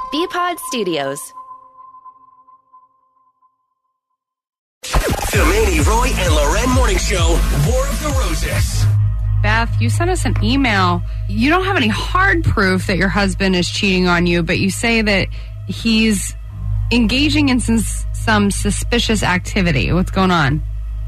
BPod Studios. The Manny, Roy, and Loren Morning Show, War of the Roses. Beth, you sent us an email. You don't have any hard proof that your husband is cheating on you, but you say that he's engaging in some suspicious activity. What's going on?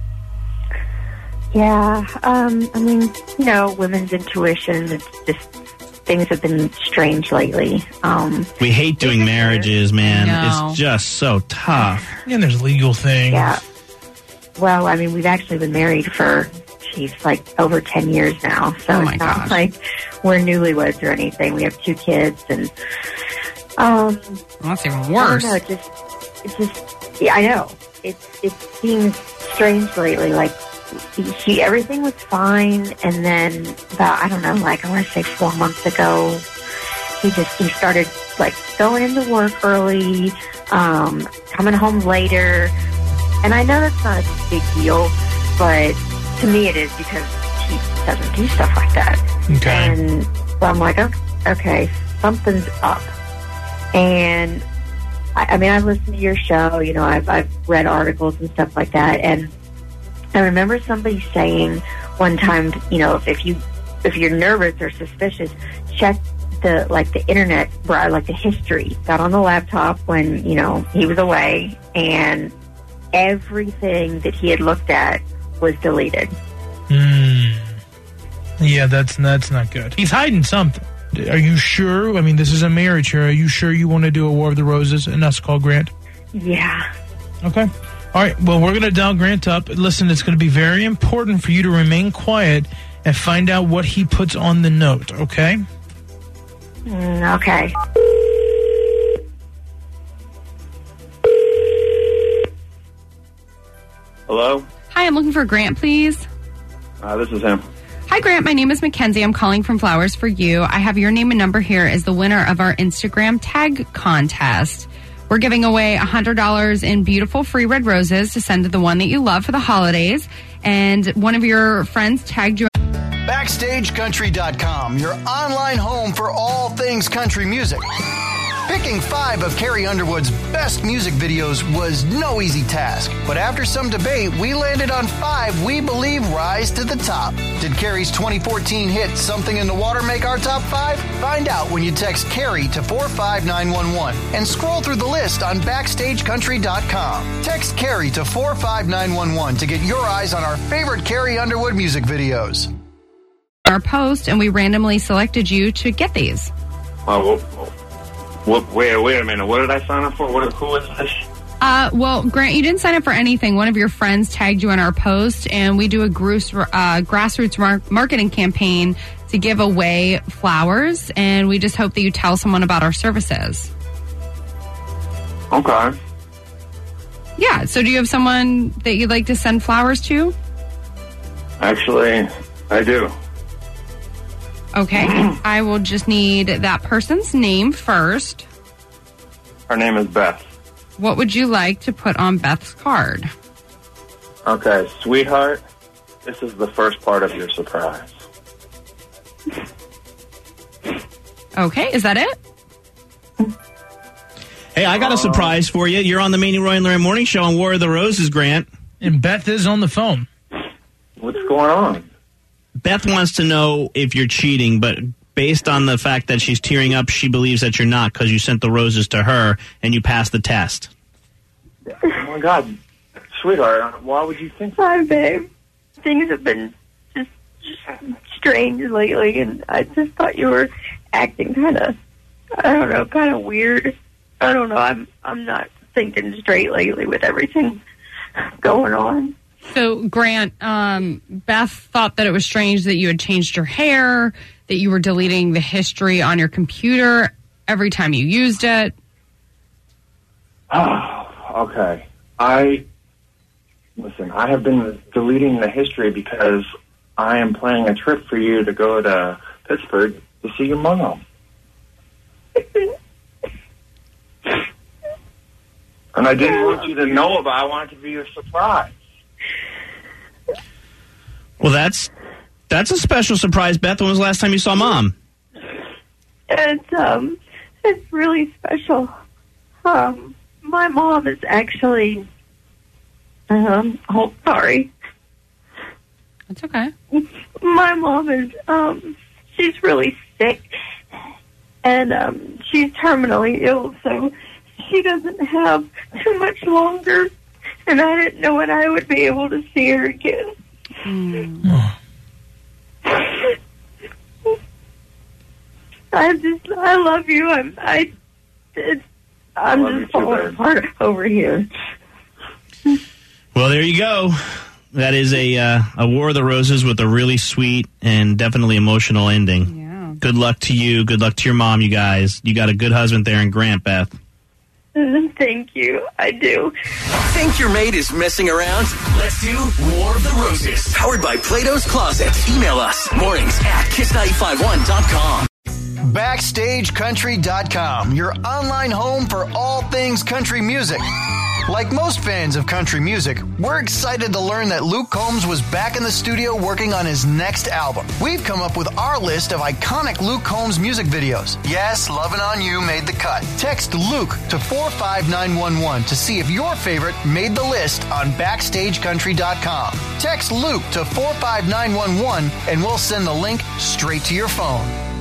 Yeah, I mean, women's intuition, it's just, things have been strange lately. We hate doing marriages, man. No. It's just so tough. And there's legal things. Yeah. Well, I mean, we've actually been married for, like over 10 years now. So Oh my it's not gosh. like we're newlyweds or anything. We have 2 kids and, Well, that's even worse. I don't know, I know. It seems strange lately. Like, everything was fine, and then about, I don't know, like, I want to say 4 months ago, he started, like, going into work early, coming home later, and I know that's not a big deal, but to me it is because he doesn't do stuff like that. Okay. And so I'm like, okay, something's up. And I mean, I've listened to your show, I've read articles and stuff like that, and I remember somebody saying one time, if you're nervous or suspicious, check the internet, like the history. Got on the laptop when, he was away, and everything that he had looked at was deleted. Yeah, that's not good. He's hiding something. Are you sure? I mean, this is a marriage here. Are you sure you want to do a War of the Roses and us call Grant? Yeah. Okay. All right. Well, we're going to dial Grant up. Listen, it's going to be very important for you to remain quiet and find out what he puts on the note, okay? Okay. Hello? Hi, I'm looking for Grant, please. This is him. Hi, Grant. My name is Mackenzie. I'm calling from Flowers for You. I have your name and number here as the winner of our Instagram tag contest. We're giving away $100 in beautiful free red roses to send to the one that you love for the holidays. And one of your friends tagged you. BackstageCountry.com, your online home for all things country music. Picking 5 of Carrie Underwood's best music videos was no easy task. But after some debate, we landed on 5 we believe rise to the top. Did Carrie's 2014 hit Something in the Water make our top 5? Find out when you text Carrie to 45911 and scroll through the list on BackstageCountry.com. Text Carrie to 45911 to get your eyes on our favorite Carrie Underwood music videos. Our post, and we randomly selected you to get these. Wait a minute. What did I sign up for? Who is this? Well, Grant, you didn't sign up for anything. One of your friends tagged you in our post, and we do a grassroots marketing campaign to give away flowers, and we just hope that you tell someone about our services. Okay. Yeah, so do you have someone that you'd like to send flowers to? Actually, I do. Okay, I will just need that person's name first. Her name is Beth. What would you like to put on Beth's card? Okay, sweetheart, this is the first part of your surprise. Okay, is that it? Hey, I got a surprise for you. You're on the Manny, Roy, and Loren Morning Show on War of the Roses, Grant. And Beth is on the phone. What's going on? Beth wants to know if you're cheating, but based on the fact that she's tearing up, she believes that you're not because you sent the roses to her and you passed the test. Oh, my God. Sweetheart, why would you think that? Hi, babe. Things have been just strange lately, and I just thought you were acting kind of weird. I don't know. I'm not thinking straight lately with everything going on. So, Grant, Beth thought that it was strange that you had changed your hair, that you were deleting the history on your computer every time you used it. Oh, okay. I have been deleting the history because I am planning a trip for you to go to Pittsburgh to see your mom. And I didn't want you to know about it. I wanted it to be a surprise. Well, that's a special surprise, Beth. When was the last time you saw Mom? It's It's really special. My mom is actually... oh, sorry. That's okay. My mom is, she's really sick, and she's terminally ill, so she doesn't have too much longer, and I didn't know when I would be able to see her again. I love you. I'm just falling apart over here. Well, there you go. That is a War of the Roses with a really sweet and definitely emotional ending. Yeah. Good luck to you. Good luck to your mom, you guys. You got a good husband there in Grant, Beth. Thank you. I do. Think your mate is messing around? Let's do War of the Roses. Powered by Plato's Closet. Email us mornings at kiss951.com. BackstageCountry.com, your online home for all things country music. Like most fans of country music, we're excited to learn that Luke Combs was back in the studio working on his next album. We've come up with our list of iconic Luke Combs music videos. Yes, Lovin' On You made the cut. Text Luke to 45911 to see if your favorite made the list on BackstageCountry.com. Text Luke to 45911 and we'll send the link straight to your phone.